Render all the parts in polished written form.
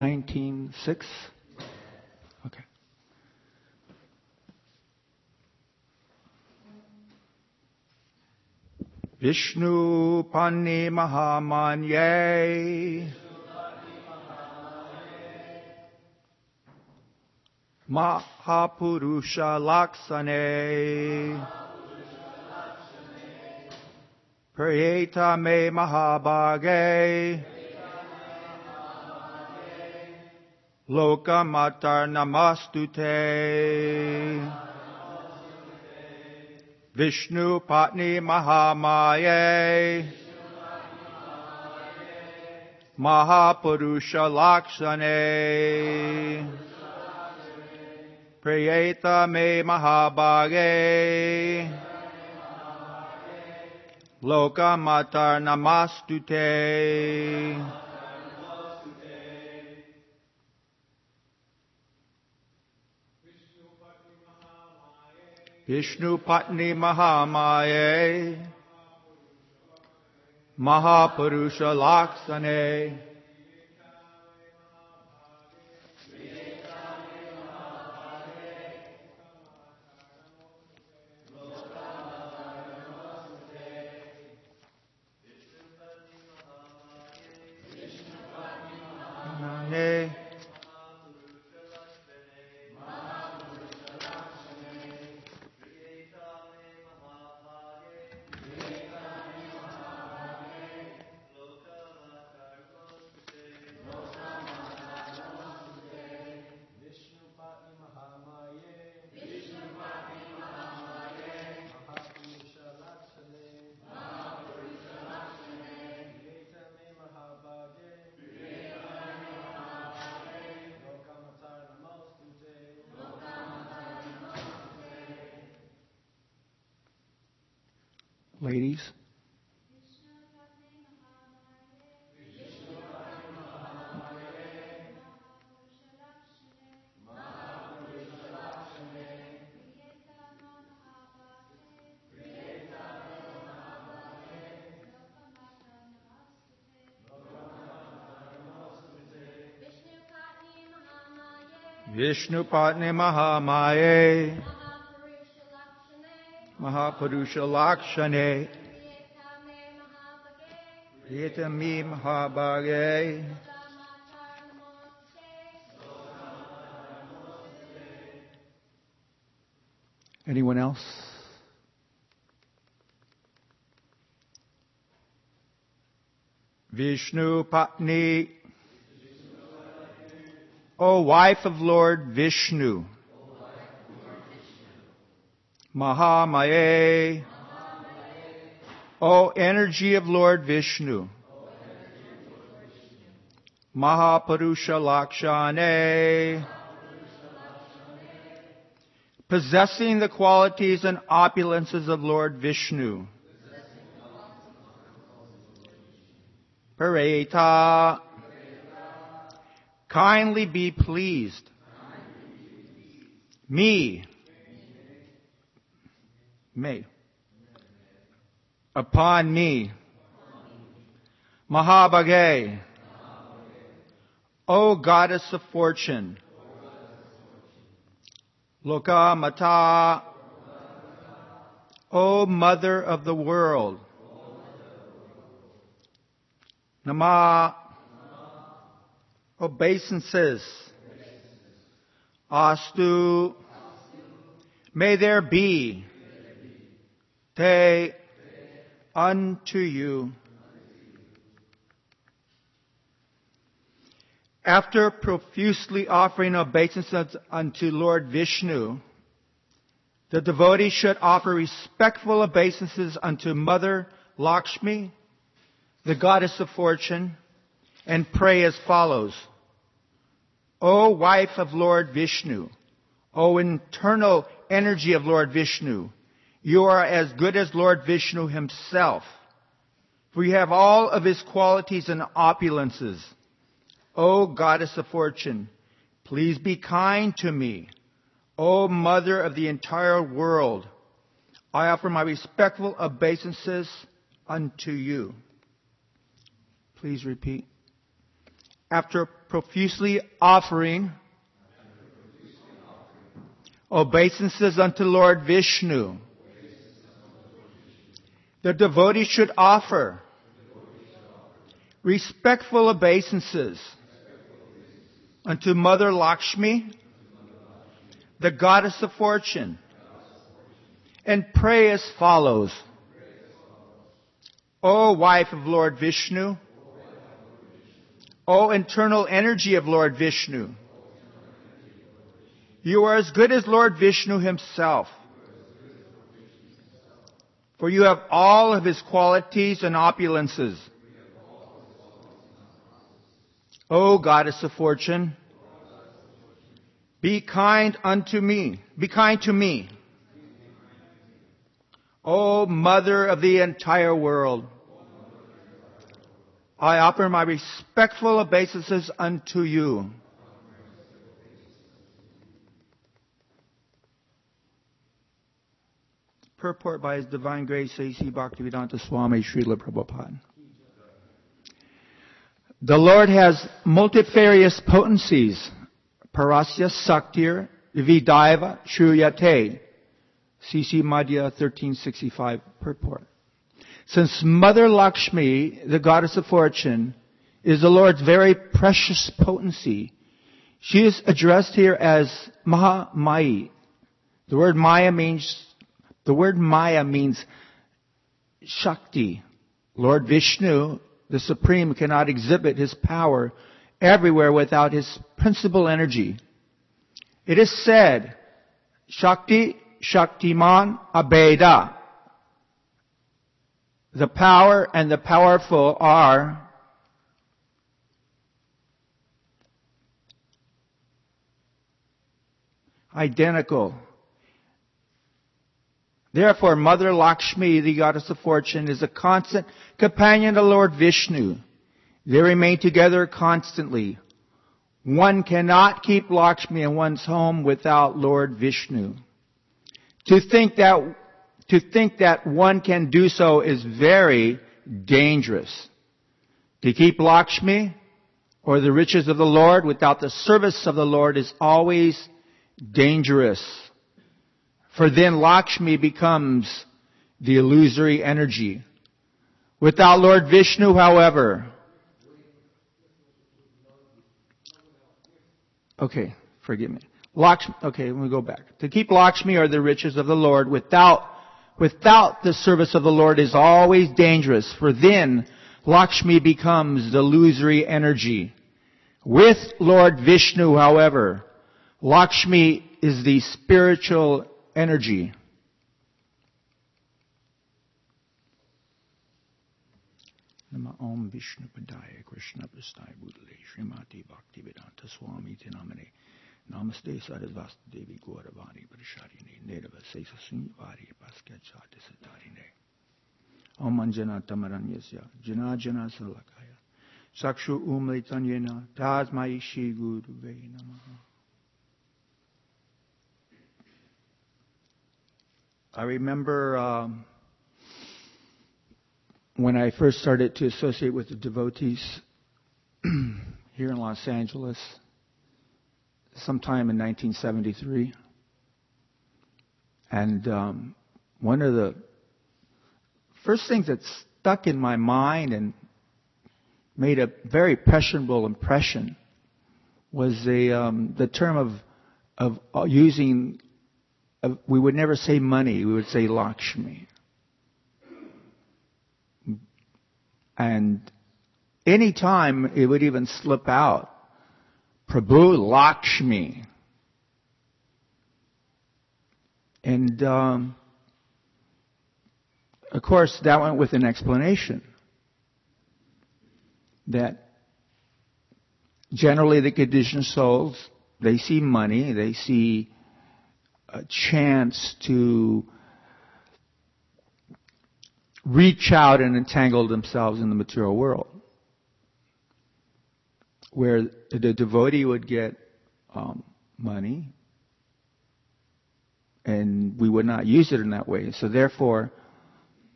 19:6. Okay. Vishnu Panni Mahamanye Mahapurusha Laksane Prayeta Me Mahabhage Lokamatar Namastute Vishnu Patni Mahamaye Mahapurusha Lakshane Prayeta Me Mahabhage Lokamatar Namastute Vishnu Patni Mahamaye Mahapurusha Laksane Ladies. Vishnu Patni Mahamaye Mahapurusha Lakshane Priyeta Me Mahabhage Anyone else? Vishnu Patni, O wife of Lord Vishnu, Mahamaye, O energy of Lord Vishnu, Mahapurusha Lakshane, possessing the qualities and opulences of Lord Vishnu. Pareta, kindly be pleased. Me, upon me. Mahabhage, O goddess of fortune. Lokamata, O mother of the world. Nama, obeisances. Astu, may there be. Te, unto you. After profusely offering obeisances unto Lord Vishnu, the devotee should offer respectful obeisances unto Mother Lakshmi, the goddess of fortune, and pray as follows. O wife of Lord Vishnu, O internal energy of Lord Vishnu, you are as good as Lord Vishnu himself, for you have all of his qualities and opulences. O goddess of fortune, please be kind to me. O mother of the entire world, I offer my respectful obeisances unto you. Please repeat. After profusely offering obeisances unto Lord Vishnu. The devotee should offer respectful obeisances unto Mother Lakshmi, the goddess of fortune, and pray as follows. O wife of Lord Vishnu, O internal energy of Lord Vishnu, you are as good as Lord Vishnu himself, for you have all of his qualities and opulences. O goddess of fortune, be kind unto me. Be kind to me. O mother of the entire world, I offer my respectful obeisances unto you. Purport by His Divine Grace A.C. Bhaktivedanta Swami Srila Prabhupada. The Lord has multifarious potencies. Parasya Saktir Vidaiva Shruyate. C.C. Madhya 1365 purport. Since Mother Lakshmi, the goddess of fortune, is the Lord's very precious potency, she is addressed here as Mahamai. The word Maya means Shakti. Lord Vishnu, the Supreme, cannot exhibit his power everywhere without his principal energy. It is said, Shakti, Shaktiman, Abheda. The power and the powerful are identical. Therefore, Mother Lakshmi, the goddess of fortune, is a constant companion to Lord Vishnu. They remain together constantly. One cannot keep Lakshmi in one's home without Lord Vishnu. To think that one can do so is very dangerous. To keep Lakshmi or the riches of the Lord without the service of the Lord is always dangerous. For then Lakshmi becomes the illusory energy. Without Lord Vishnu, however, okay, forgive me. Let me go back. To keep Lakshmi or the riches of the Lord without the service of the Lord is always dangerous, for then Lakshmi becomes the illusory energy. With Lord Vishnu, however, Lakshmi is the spiritual energy. Nama Om Vishnu Padaya Krishna Prasthaya Bhutale Srimati Bhaktivedanta Swami Tinamane Namaste Sarasvasta Devi Gauravani Prasharine Nedava Sesa Sunyvari Paskachati Satarine Om Anjana Tamaranyasya Jana Jana Salakaya Sakshu Umlaitanyena Tasmai Shri Guru Ve Namaha. I remember when I first started to associate with the devotees here in Los Angeles, sometime in 1973. And one of the first things that stuck in my mind and made a very impressionable impression was the term of using. We would never say money, we would say Lakshmi. And any time it would even slip out, Prabhu Lakshmi. And of course that went with an explanation. That generally the conditioned souls, they see money, they see a chance to reach out and entangle themselves in the material world. Where the devotee would get money, and we would not use it in that way. So therefore,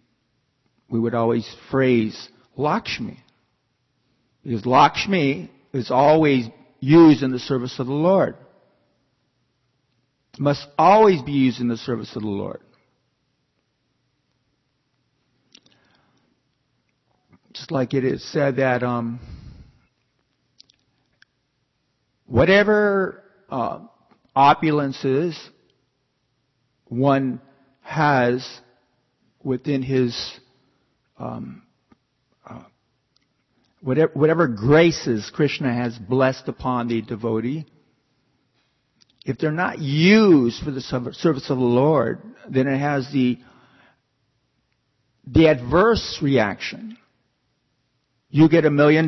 we would always phrase Lakshmi. Because Lakshmi, is always used in the service of the Lord. Must always be used in the service of the Lord. Just like it is said that whatever opulences one has within his whatever graces Krishna has blessed upon the devotee, if they're not used for the service of the Lord, then it has the adverse reaction. You get $1 million,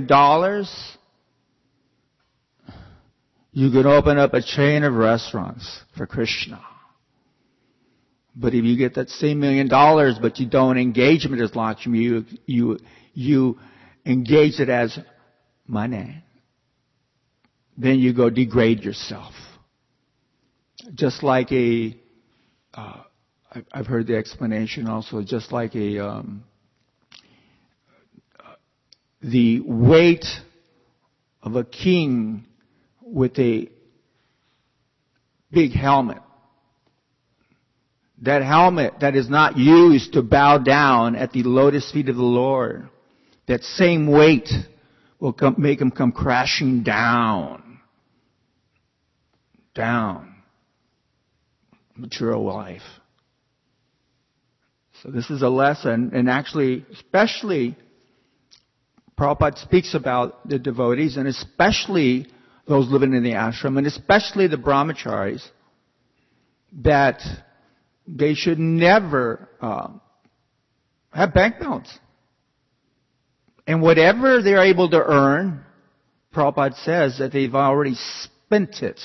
you could open up a chain of restaurants for Krishna. But if you get that same $1 million, but you don't engage it as Lakshmi, you engage it as money, then you go degrade yourself. Just like I've heard the explanation also, just like the weight of a king with a big helmet. That helmet that is not used to bow down at the lotus feet of the Lord, that same weight will make him come crashing down. Material life. So this is a lesson, and actually, especially, Prabhupada speaks about the devotees, and especially those living in the ashram, and especially the brahmacharis, that they should never have bank balance. And whatever they're able to earn, Prabhupada says that they've already spent it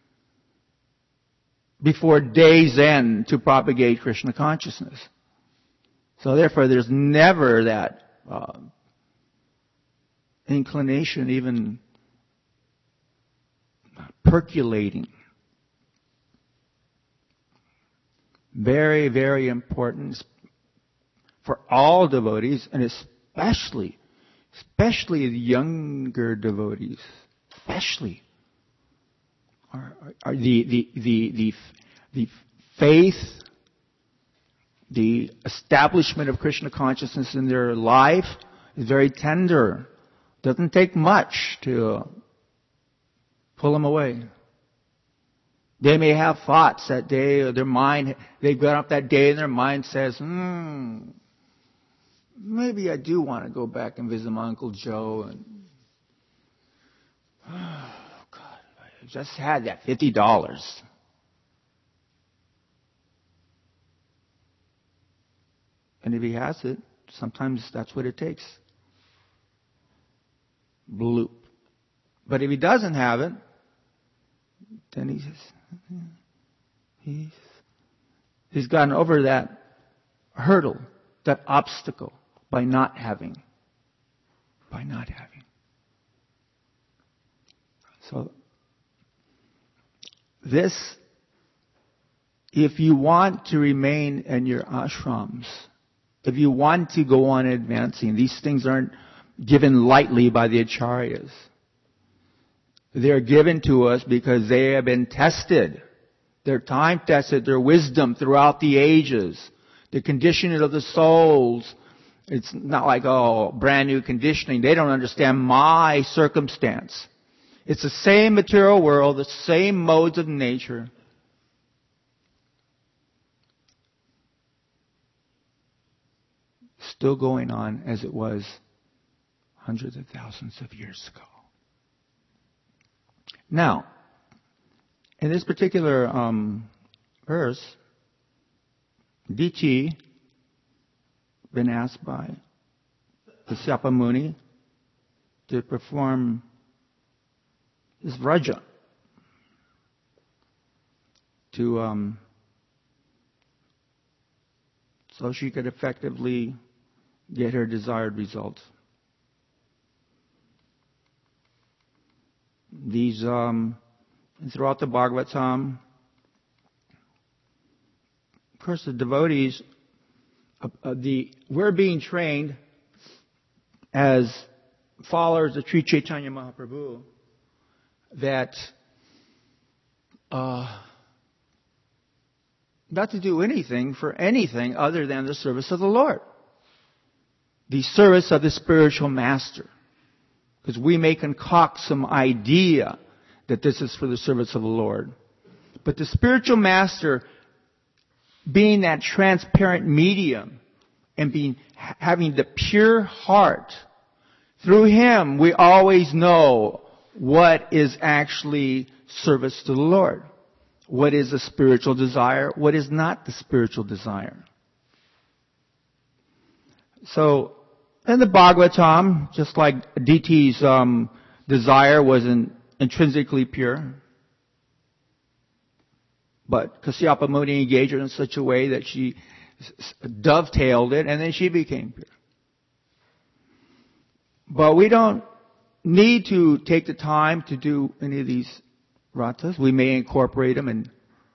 before day's end to propagate Krishna consciousness. So therefore, there's never that inclination even percolating. Very, very important for all devotees, and especially the younger devotees, especially are the faith, the establishment of Krishna consciousness in their life is very tender. Doesn't take much to pull them away. They may have thoughts that day, or their mind, they've got up that day and their mind says, maybe I do want to go back and visit my Uncle Joe, and oh God, I just had that $50. And if he has it, sometimes that's what it takes. Bloop. But if he doesn't have it, then he's gotten over that hurdle, that obstacle, by not having. So this, if you want to remain in your ashrams, if you want to go on advancing, these things aren't given lightly by the acharyas. They're given to us because they have been tested. They're time tested, their wisdom throughout the ages. The conditioning of the souls. It's not like, brand new conditioning. They don't understand my circumstance. It's the same material world, the same modes of nature. Still going on as it was hundreds of thousands of years ago. Now, in this particular verse, Dichi been asked by Kasyapa Muni to perform his vraja to so she could effectively get her desired results. These throughout the Bhagavatam, of course, the devotees, we're being trained as followers of Sri Chaitanya Mahaprabhu that not to do anything for anything other than the service of the Lord. The service of the spiritual master. Because we may concoct some idea that this is for the service of the Lord. But the spiritual master, being that transparent medium and having the pure heart, through him we always know what is actually service to the Lord. What is a spiritual desire? What is not the spiritual desire? So, in the Bhagavatam, just like Aditi's desire was intrinsically pure, but Kasyapa Muni engaged her in such a way that she dovetailed it, and then she became pure. But we don't need to take the time to do any of these ratas. We may incorporate them and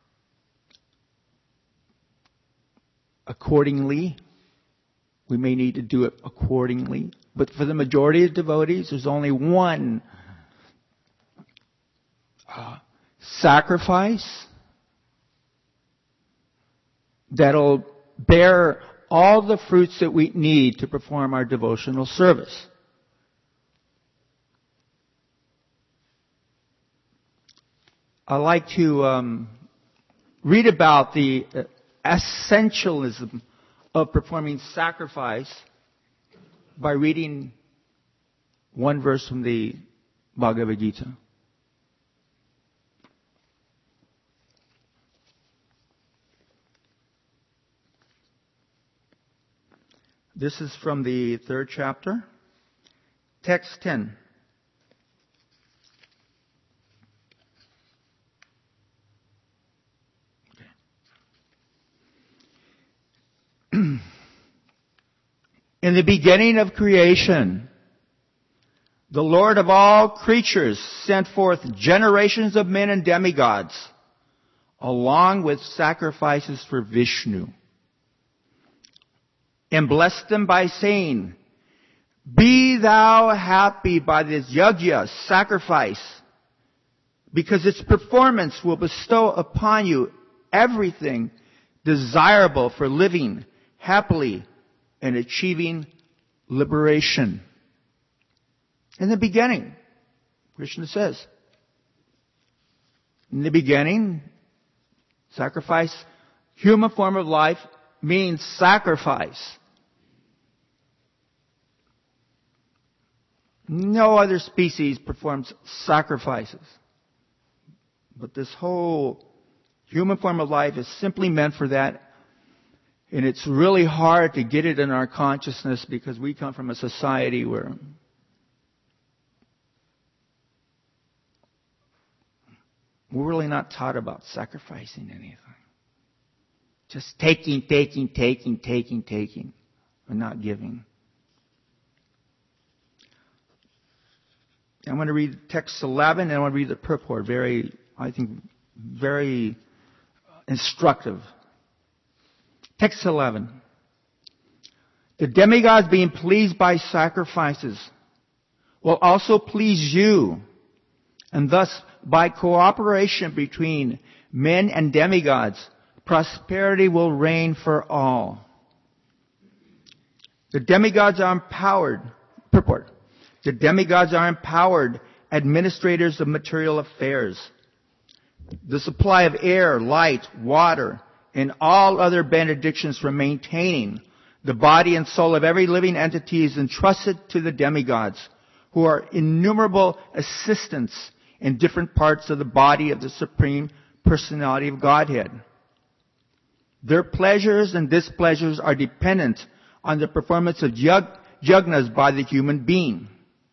accordingly. We may need to do it accordingly. But for the majority of devotees, there's only one sacrifice that'll bear all the fruits that we need to perform our devotional service. I like to read about the essentialism of performing sacrifice by reading one verse from the Bhagavad Gita. This is from the 3rd chapter, text 10. In the beginning of creation, the Lord of all creatures sent forth generations of men and demigods, along with sacrifices for Vishnu, and blessed them by saying, "Be thou happy by this yajna, sacrifice, because its performance will bestow upon you everything desirable for living happily and achieving liberation." In the beginning, Krishna says, in the beginning, sacrifice, human form of life means sacrifice. No other species performs sacrifices. But this whole human form of life is simply meant for that. And it's really hard to get it in our consciousness because we come from a society where we're really not taught about sacrificing anything. Just taking, and not giving. I'm going to read text 11 and I want to read the purport. Very instructive. Text 11. The demigods, being pleased by sacrifices, will also please you. And thus, by cooperation between men and demigods, prosperity will reign for all. The demigods are empowered. Purport. The demigods are empowered administrators of material affairs. The supply of air, light, water, and all other benedictions for maintaining the body and soul of every living entity is entrusted to the demigods, who are innumerable assistants in different parts of the body of the Supreme Personality of Godhead. Their pleasures and displeasures are dependent on the performance of yajnas by the human being.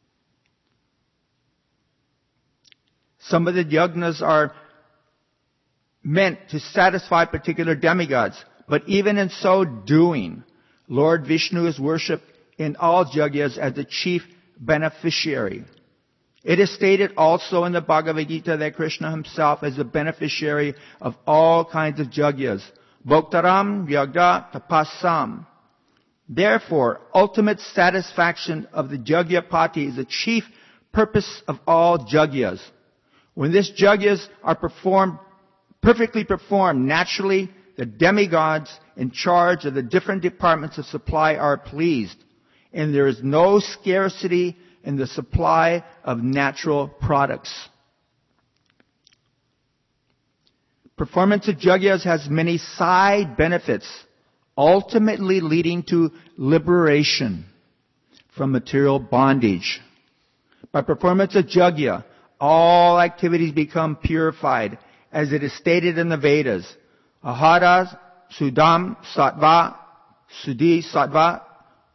Some of the yajnas are meant to satisfy particular demigods, but even in so doing, Lord Vishnu is worshipped in all yajnas as the chief beneficiary. It is stated also in the Bhagavad Gita that Krishna himself is the beneficiary of all kinds of yajnas. Bhoktaram yagya tapasam. Therefore, ultimate satisfaction of the Jagyapati is the chief purpose of all Jagyas. When these Jagyas are perfectly performed, naturally, the demigods in charge of the different departments of supply are pleased, and there is no scarcity in the supply of natural products. Performance of Jagyas has many side benefits, ultimately leading to liberation from material bondage. By performance of Jagya, all activities become purified, as it is stated in the Vedas. Ahara, Sudam, Sattva, Sudhi, Sattva,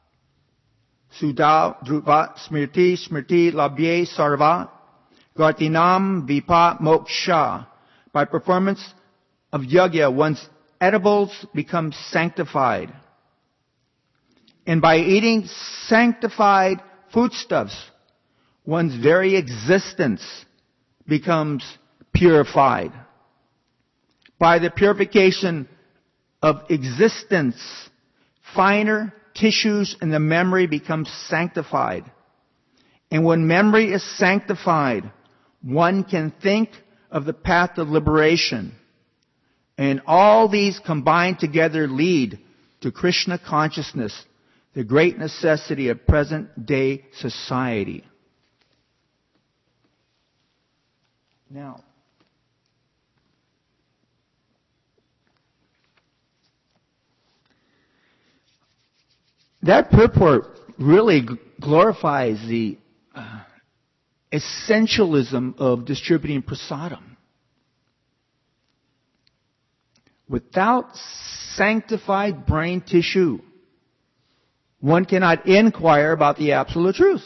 Sudau, Dhruva, Smriti, Labhye, Sarva, Gartinam, Vipa, Moksha. By performance of Yagya, one's edibles become sanctified. And by eating sanctified foodstuffs, one's very existence becomes purified. By the purification of existence, finer tissues in the memory become sanctified. And when memory is sanctified, one can think of the path of liberation. And all these combined together lead to Krishna consciousness, the great necessity of present day society. Now, that purport really glorifies the essentialism of distributing prasadam. Without sanctified brain tissue, one cannot inquire about the absolute truth.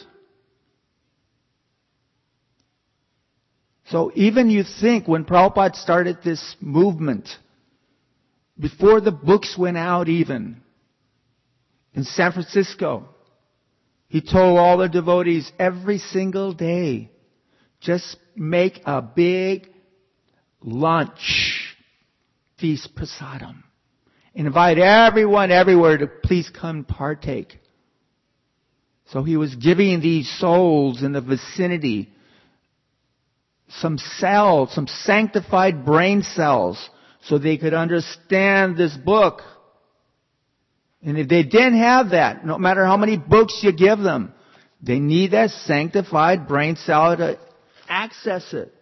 So even you think when Prabhupada started this movement, before the books went out even, in San Francisco, he told all the devotees every single day, just make a big lunch feast prasadam. Invite everyone everywhere to please come partake. So he was giving these souls in the vicinity some cells, some sanctified brain cells, so they could understand this book. And if they didn't have that, no matter how many books you give them, they need that sanctified brain cell to access it.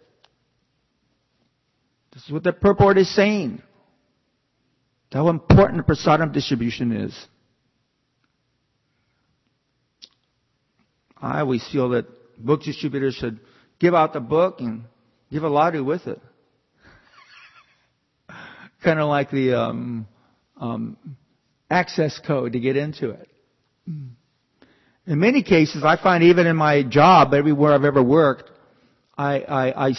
This is what the purport is saying. How important prasadam distribution is. I always feel that book distributors should give out the book and give a lottery with it. Kind of like the access code to get into it. In many cases, I find even in my job, everywhere I've ever worked, I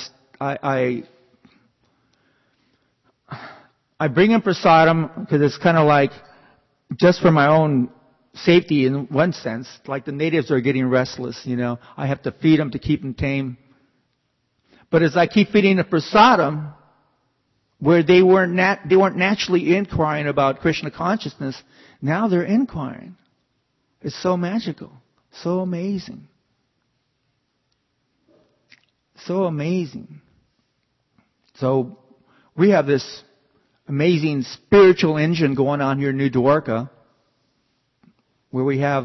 bring in prasadam because it's kind of like just for my own safety in one sense. Like the natives are getting restless, you know. I have to feed them to keep them tame. But as I keep feeding the prasadam, where they weren't naturally inquiring about Krishna consciousness, now they're inquiring. It's so magical, so amazing. So amazing. So we have this amazing spiritual engine going on here in New Dwarka, where we have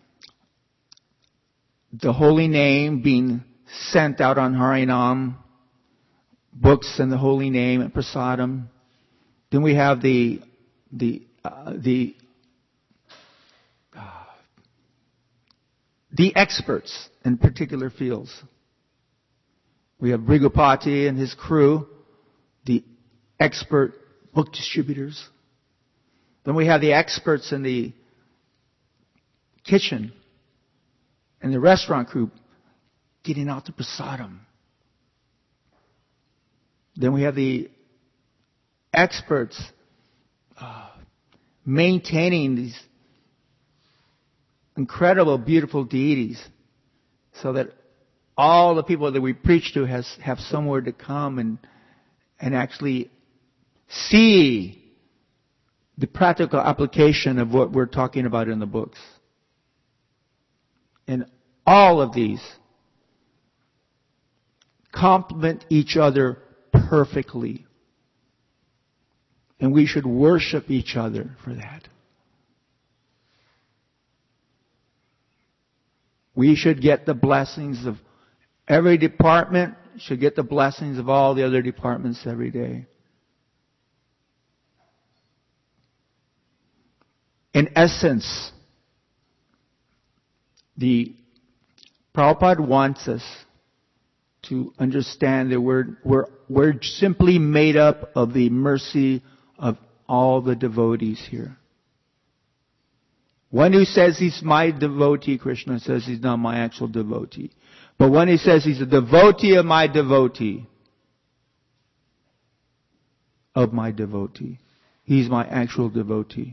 the holy name being sent out on Harinam, books and the holy name and prasadam. Then we have the experts in particular fields. We have Brigupati and his crew, the expert book distributors. Then we have the experts in the kitchen and the restaurant crew getting out the prasadam. Then we have the experts maintaining these incredible, beautiful deities so that all the people that we preach to have somewhere to come and actually see the practical application of what we're talking about in the books. And all of these complement each other perfectly. And we should worship each other for that. We should get the blessings of every department, should get the blessings of all the other departments every day. In essence, the Prabhupada wants us to understand that we're simply made up of the mercy of all the devotees here. One who says he's my devotee, Krishna says he's not my actual devotee. But when he says he's a devotee of my devotee, he's my actual devotee.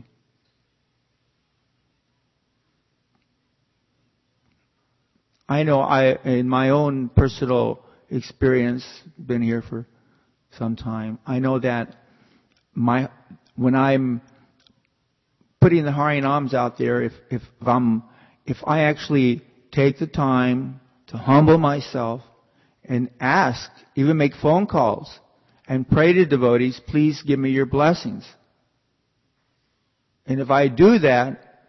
I know in my own personal experience, been here for some time, I know that when I'm putting the Harinams out there, if I actually take the time to humble myself and ask, even make phone calls and pray to devotees, please give me your blessings. And if I do that,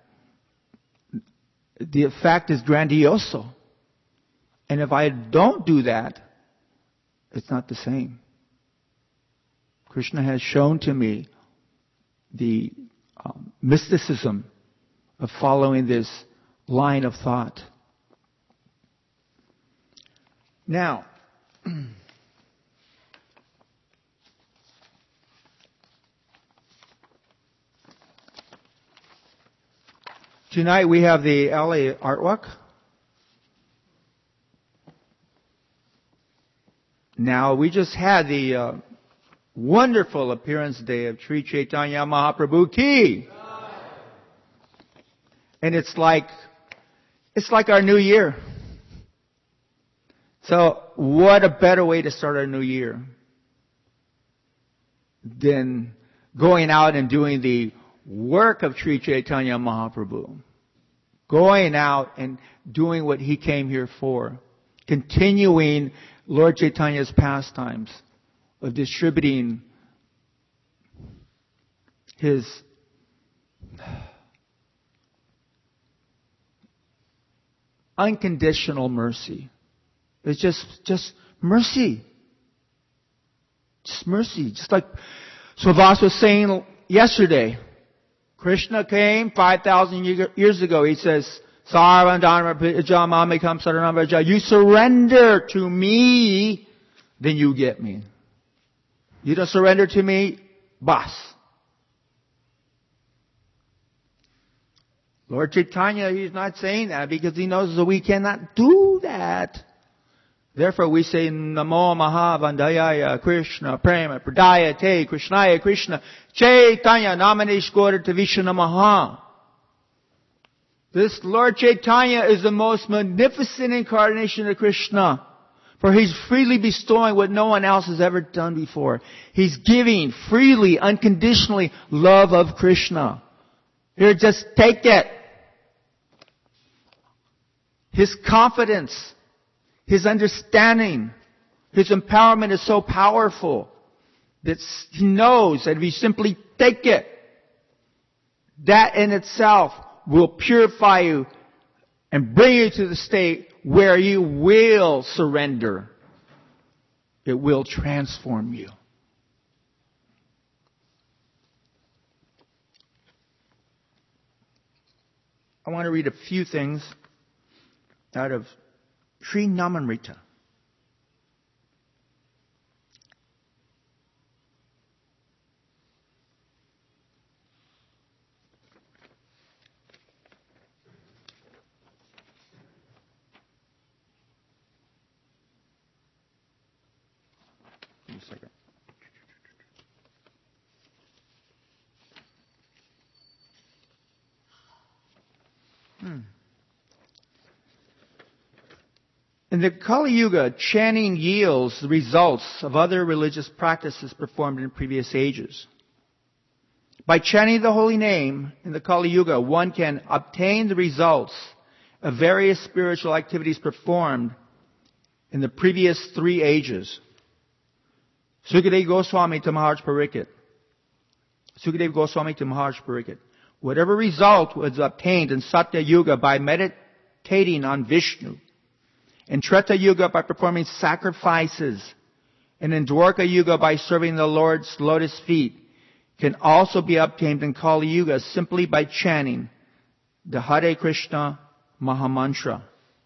the effect is grandioso. And if I don't do that, it's not the same. Krishna has shown to me the mysticism of following this line of thought. Now, tonight we have the LA artwork. Now, we just had the wonderful appearance day of Sri Chaitanya Mahaprabhu Ki. And it's like our new year. So, what a better way to start our new year than going out and doing the work of Sri Chaitanya Mahaprabhu. Going out and doing what he came here for. Continuing Lord Chaitanya's pastimes of distributing his unconditional mercy. It's just mercy. Just mercy. Just like Srivas was saying yesterday. Krishna came 5,000 years ago. He says, you surrender to me, then you get me. You don't surrender to me, boss. Lord Chaitanya, he's not saying that because he knows that we cannot do that. Therefore we say, Namo Mahavandayaya Krishna Prema Pradayate Krishnaya Krishna Chaitanya Namaneshkora Tavisha Namaha. This Lord Chaitanya is the most magnificent incarnation of Krishna. For he's freely bestowing what no one else has ever done before. He's giving freely, unconditionally love of Krishna. Here, just take it. His confidence, his understanding, his empowerment is so powerful that he knows that if you simply take it, that in itself will purify you and bring you to the state where you will surrender. It will transform you. I want to read a few things out of Sri Namanrita. Give me a second. In the Kali Yuga, chanting yields the results of other religious practices performed in previous ages. By chanting the holy name in the Kali Yuga, one can obtain the results of various spiritual activities performed in the previous 3 ages. Sukadeva Goswami to Maharaj Pariksit. Sukadeva Goswami to Maharaj Pariksit. Whatever result was obtained in Satya Yuga by meditating on Vishnu, in Treta Yuga by performing sacrifices, and in Dwarka Yuga by serving the Lord's lotus feet, can also be obtained in Kali Yuga simply by chanting the Hare Krishna Mahamantra.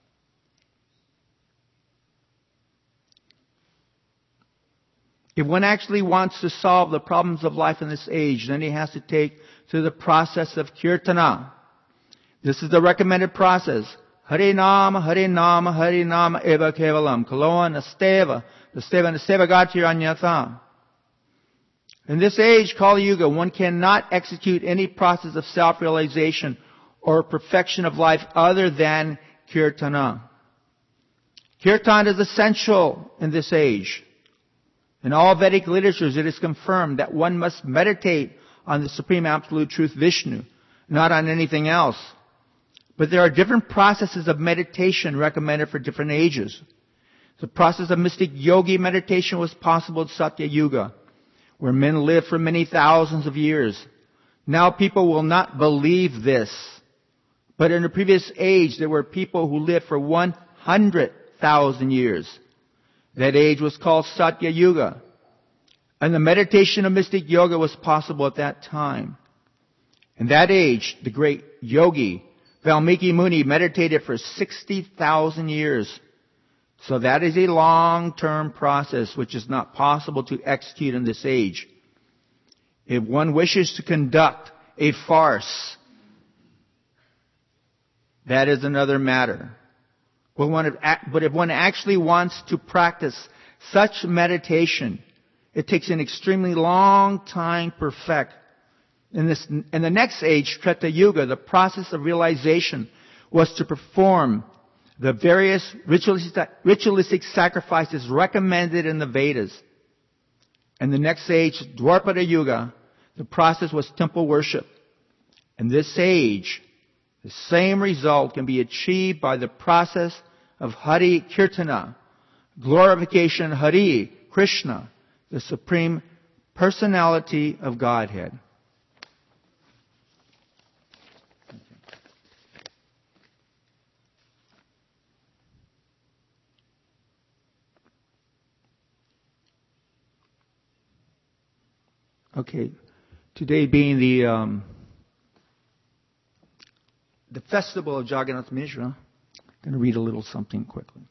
If one actually wants to solve the problems of life in this age, then he has to take to the process of kirtana. This is the recommended process. Hare Nama, Hare Nama, Hare Nama eva kevalam. Kaloa nasteva, nasteva gatir anyatha. In this age, Kali Yuga, one cannot execute any process of self-realization or perfection of life other than kirtana. Kirtan is essential in this age. In all Vedic literatures, it is confirmed that one must meditate on the Supreme Absolute Truth Vishnu, not on anything else. But there are different processes of meditation recommended for different ages. The process of mystic yogi meditation was possible in Satya Yuga, where men lived for many thousands of years. Now people will not believe this. But in the previous age, there were people who lived for 100,000 years. That age was called Satya Yuga. And the meditation of mystic yoga was possible at that time. In that age, the great yogi, Valmiki Muni, meditated for 60,000 years. So that is a long-term process which is not possible to execute in this age. If one wishes to conduct a farce, that is another matter. But if one actually wants to practice such meditation, it takes an extremely long time to perfect. In the next age, Treta Yuga, the process of realization was to perform the various ritualistic sacrifices recommended in the Vedas. In the next age, Dwapara Yuga, the process was temple worship. In this age, the same result can be achieved by the process of Hari Kirtana, glorification of Hari, Krishna, the Supreme Personality of Godhead. Okay, today being the festival of Jagannath Mishra, I'm going to read a little something quickly.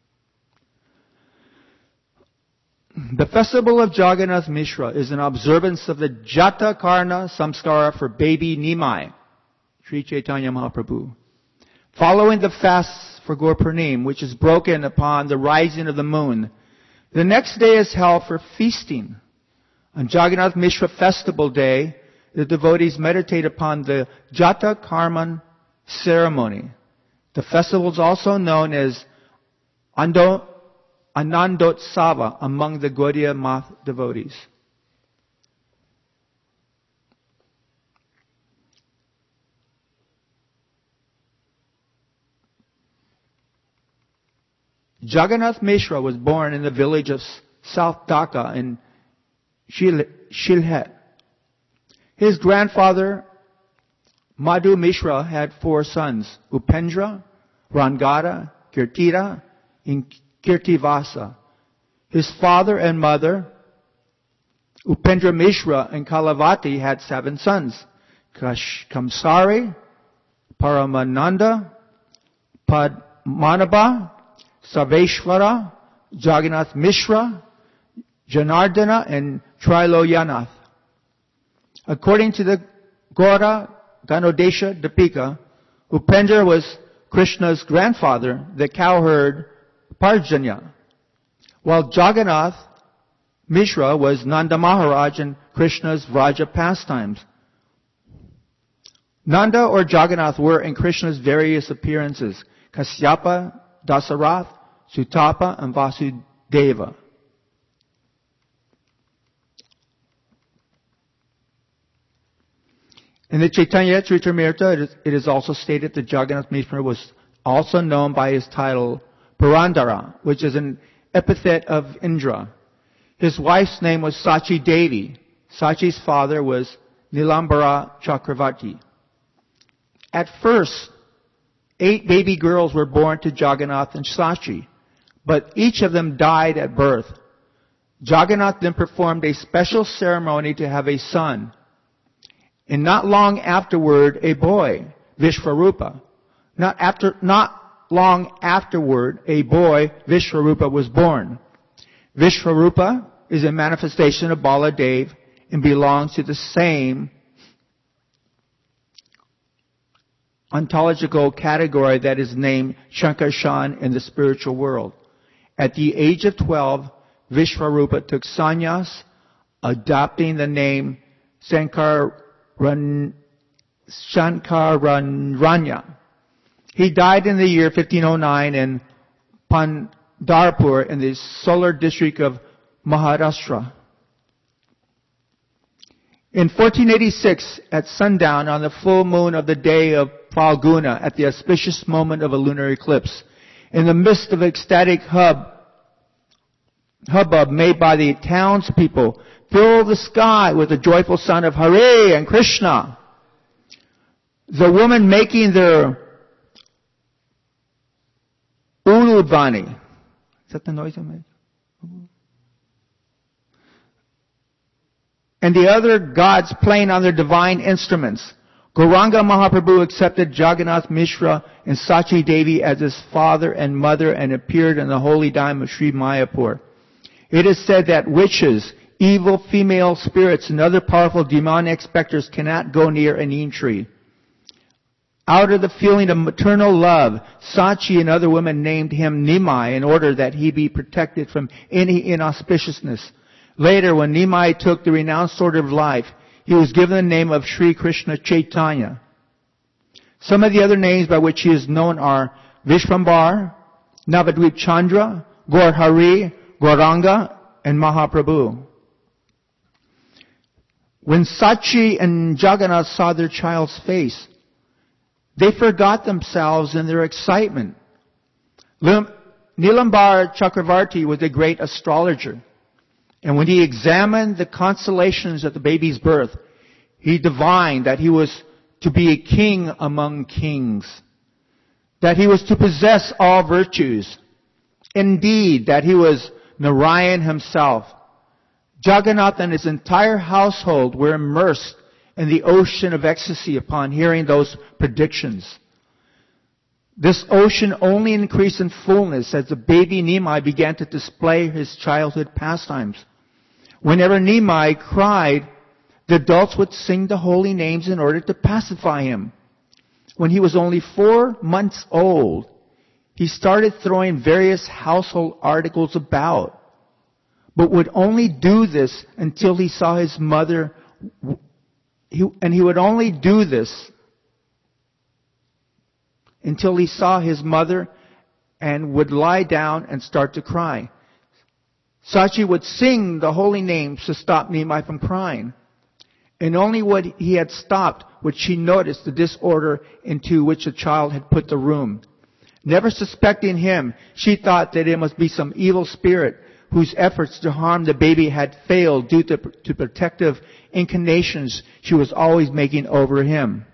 The festival of Jagannath Mishra is an observance of the Jata Karna Samskara for baby Nimai, Sri Chaitanya Mahaprabhu. Following the fast for Gaur Purnim, which is broken upon the rising of the moon, the next day is held for feasting. On Jagannath Mishra festival day, the devotees meditate upon the Jata Karman ceremony. The festival is also known as Anandotsava among the Gaudiya Math devotees. Jagannath Mishra was born in the village of South Dhaka in Shilhet. His grandfather, Madhu Mishra, had 4 sons, Upendra, Rangada, Kirtida, and Kirtivasa. His father and mother, Upendra Mishra and Kalavati, had 7 sons, Kamsari, Paramananda, Padmanabha, Sarveshwara, Jagannath Mishra, Janardana, and Triloyanath. According to the Gaura Ganodesha Dipika, Upendra was Krishna's grandfather, the cowherd Parjanya, while Jagannath Mishra was Nanda Maharaj in Krishna's Vraja pastimes. Nanda or Jagannath were in Krishna's various appearances, Kasyapa, Dasarath, Sutapa, and Vasudeva. In the Chaitanya Charitamrita, it is also stated that Jagannath Mishra was also known by his title Purandara, which is an epithet of Indra. His wife's name was Sachi Devi. Sachi's father was Nilambara Chakravarti. At first, 8 baby girls were born to Jagannath and Sachi, but each of them died at birth. Jagannath then performed a special ceremony to have a son. And not long afterward, a boy, Vishvarupa. Not long afterward, a boy, Vishvarupa, was born. Vishvarupa is a manifestation of Baladev and belongs to the same ontological category that is named Shankarshan in the spiritual world. At the age of 12, Vishvarupa took sannyas, adopting the name Shankararanya. He died in the year 1509 in Pandharpur in the Solar district of Maharashtra. In 1486, at sundown on the full moon of the day of Falguna, at the auspicious moment of a lunar eclipse, in the midst of ecstatic hubbub made by the townspeople, filled the sky with the joyful sound of Hare and Krishna. The women making their uluvani. Is that the noise I made? And the other gods playing on their divine instruments. Gauranga Mahaprabhu accepted Jagannath Mishra and Sachi Devi as his father and mother and appeared in the holy dime of Sri Mayapur. It is said that witches, evil female spirits, and other powerful demonic specters cannot go near a neem tree. Out of the feeling of maternal love, Sachi and other women named him Nimai in order that he be protected from any inauspiciousness. Later, when Nimai took the renounced order of life, he was given the name of Sri Krishna Chaitanya. Some of the other names by which he is known are Vishvambar, Navadvip Chandra, Gaur Hari, Gauranga, and Mahaprabhu. When Sachi and Jagannath saw their child's face, they forgot themselves in their excitement. Nilambar Chakravarti was a great astrologer. And when he examined the constellations at the baby's birth, he divined that he was to be a king among kings, that he was to possess all virtues. Indeed, that he was Narayan himself. Jagannath and his entire household were immersed in the ocean of ecstasy upon hearing those predictions. This ocean only increased in fullness as the baby Nimai began to display his childhood pastimes. Whenever Nimai cried, the adults would sing the holy names in order to pacify him. When he was only 4 months old, he started throwing various household articles about, but would only do this until he saw his mother, and he would only do this until he saw his mother and would lie down and start to cry. Sachi would sing the holy names to stop Nimai from crying. And only when he had stopped would she notice the disorder into which the child had put the room. Never suspecting him, she thought that it must be some evil spirit whose efforts to harm the baby had failed due to protective inclinations she was always making over him.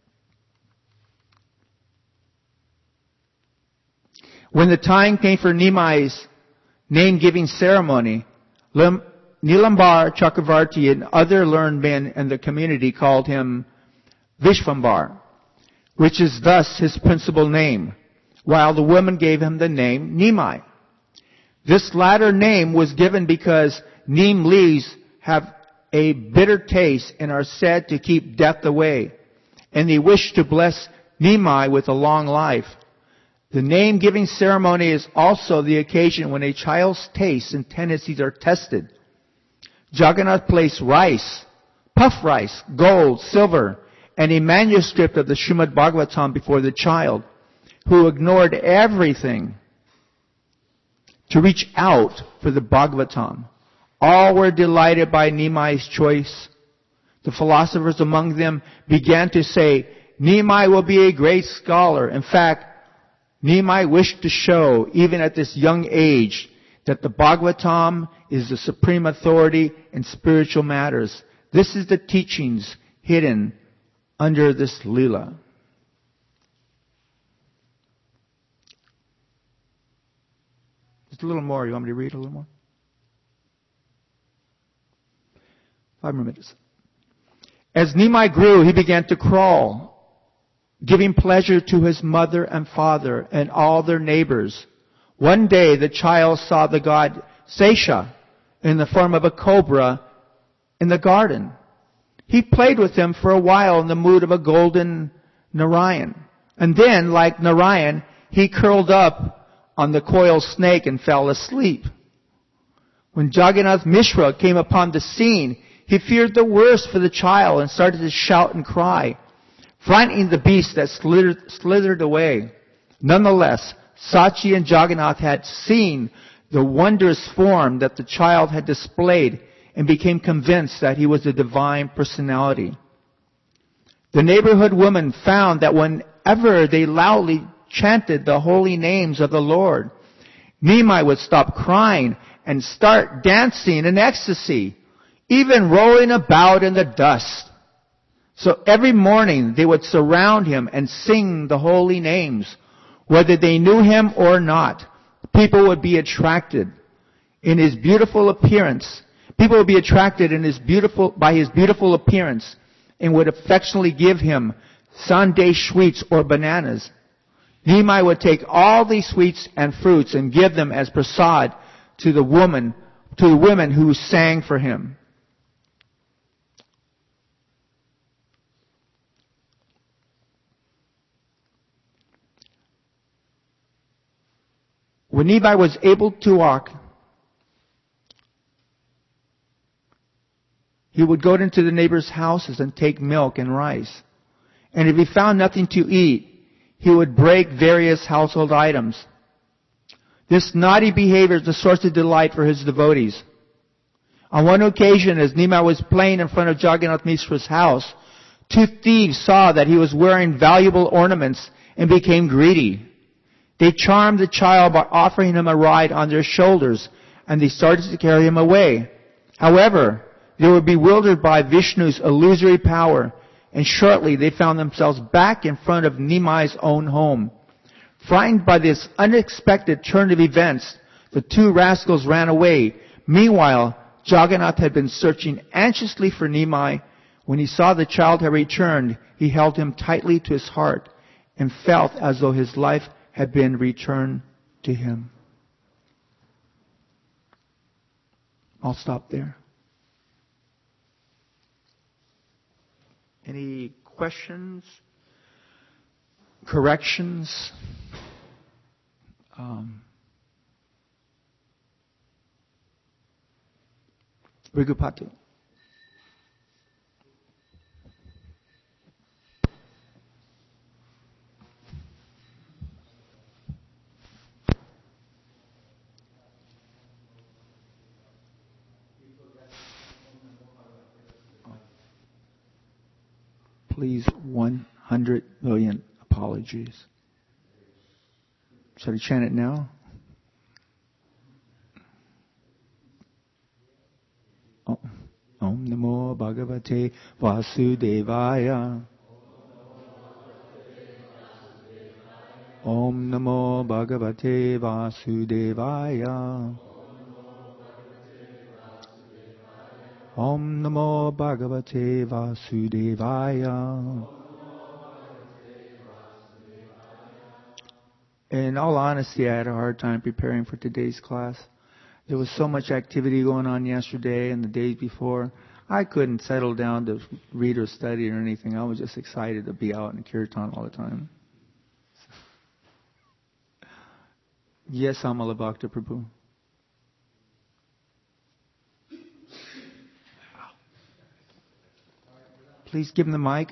When the time came for Nimai's name-giving ceremony, Nilambar Chakravarti and other learned men in the community called him Vishvambar, which is thus his principal name, while the women gave him the name Nimai. This latter name was given because neem leaves have a bitter taste and are said to keep death away, and they wish to bless Nimai with a long life. The name-giving ceremony is also the occasion when a child's tastes and tendencies are tested. Jagannath placed rice, puff rice, gold, silver, and a manuscript of the Srimad Bhagavatam before the child, who ignored everything to reach out for the Bhagavatam. All were delighted by Nimai's choice. The philosophers among them began to say, Nehemiah will be a great scholar. In fact, Nehemiah wished to show, even at this young age, that the Bhagavatam is the supreme authority in spiritual matters. This is the teachings hidden under this Leela. Just a little more. You want me to read a little more? 5 more minutes. As Nehemiah grew, he began to crawl, giving pleasure to his mother and father and all their neighbors. One day the child saw the god Sesha in the form of a cobra in the garden. He played with him for a while in the mood of a golden Narayan. And then, like Narayan, he curled up on the coiled snake and fell asleep. When Jagannath Mishra came upon the scene, he feared the worst for the child and started to shout and cry, frightening the beast that slithered away. Nonetheless, Sachi and Jagannath had seen the wondrous form that the child had displayed and became convinced that he was a divine personality. The neighborhood women found that whenever they loudly chanted the holy names of the Lord, Nehemiah would stop crying and start dancing in ecstasy, even rolling about in the dust. So every morning they would surround him and sing the holy names. Whether they knew him or not, people would be attracted in his beautiful appearance. People would be attracted by his beautiful appearance and would affectionately give him Sunday sweets or bananas. Nehemiah would take all these sweets and fruits and give them as prasad to the women who sang for him. When Nehemiah was able to walk, he would go into the neighbors' houses and take milk and rice. And if he found nothing to eat, he would break various household items. This naughty behavior is a source of delight for his devotees. On one occasion, as Nehemiah was playing in front of Jagannath Mishra's house, 2 thieves saw that he was wearing valuable ornaments and became greedy. They charmed the child by offering him a ride on their shoulders, and they started to carry him away. However, they were bewildered by Vishnu's illusory power, and shortly they found themselves back in front of Nehemiah's own home. Frightened by this unexpected turn of events, the 2 rascals ran away. Meanwhile, Jagannath had been searching anxiously for Nehemiah. When he saw the child had returned, he held him tightly to his heart and felt as though his life had been returned to him. I'll stop there. Any questions? Corrections? Rigupatu. Please, 100 million apologies. Should I chant it now? Om Namo Bhagavate Vasudevaya. Om Namo Bhagavate Vasudevaya. Om Namo Bhagavate Vasudevaya. In all honesty, I had a hard time preparing for today's class. There was so much activity going on yesterday and the days before. I couldn't settle down to read or study or anything. I was just excited to be out in Kirtan all the time. Yes, Amala Bhakta Prabhu. Please give him the mic.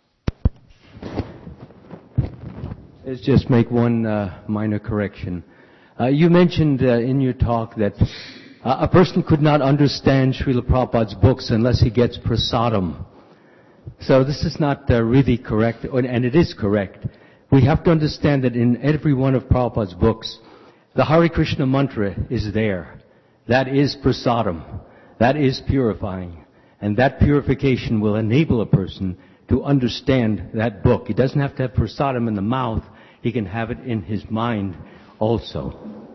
Let's just make one minor correction. You mentioned in your talk that a person could not understand Srila Prabhupada's books unless he gets prasadam. So this is not really correct, and it is correct. We have to understand that in every one of Prabhupada's books, the Hare Krishna mantra is there. That is prasadam. That is purifying. And that purification will enable a person to understand that book. He doesn't have to have prasadam in the mouth. He can have it in his mind also.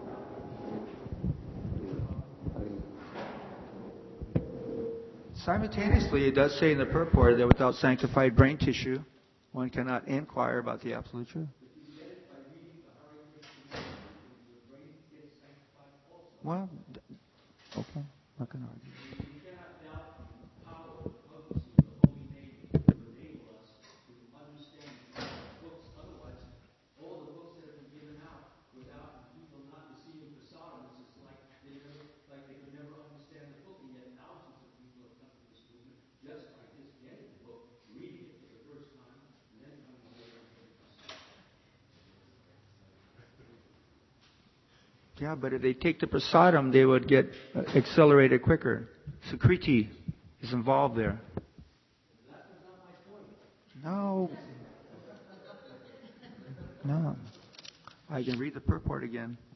Simultaneously, it does say in the purport that without sanctified brain tissue, one cannot inquire about the absolute truth. Well, okay, I'm not going to argue. Yeah, but if they take the prasadam, they would get accelerated quicker. Sukriti is involved there. That was not my point. No. I can read the purport again.